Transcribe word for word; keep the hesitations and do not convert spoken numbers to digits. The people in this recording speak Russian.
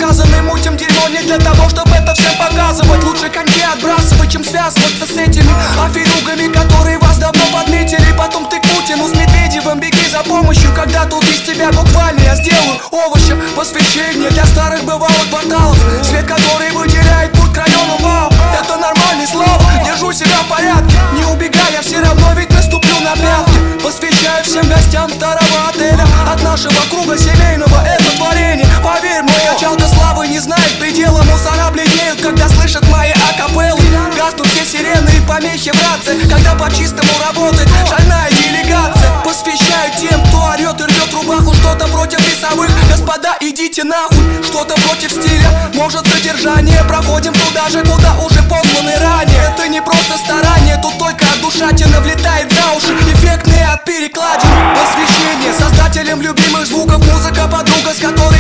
сказаны. Мутим дерьмо не для того, чтобы это всем показывать. Лучше коньки отбрасывать, чем связываться с этими аферугами, которые вас давно подметили. Потом ты к Путину с Медведевым беги за помощью, когда тут из тебя буквально я сделаю овощем. Посвящение для старых бывалых порталов, свет который выделяет путь к району. Вау, это нормальный слов, держу себя в порядке. Не убегая, все равно ведь наступлю на пятки. Посвящаю всем гостям старого отеля, от нашего круга семейного это творение. Поверь мне, качалка славы не знает предела. Мусора бледнеют, когда слышат мои акапеллы. Гаснут все сирены и помехи в рации, когда по-чистому работает шальная делегация. Посвящаю тем, кто орет и рвет рубаху, что-то против весовых. Господа, идите нахуй, что-то против стиля, может задержание. Проходим туда же, куда уже посланы ранее. Это не просто старание, тут только отдушатина влетает за уши, эффектные от перекладин. Посвящение создателям любимых звуков, музыка подруга, с которой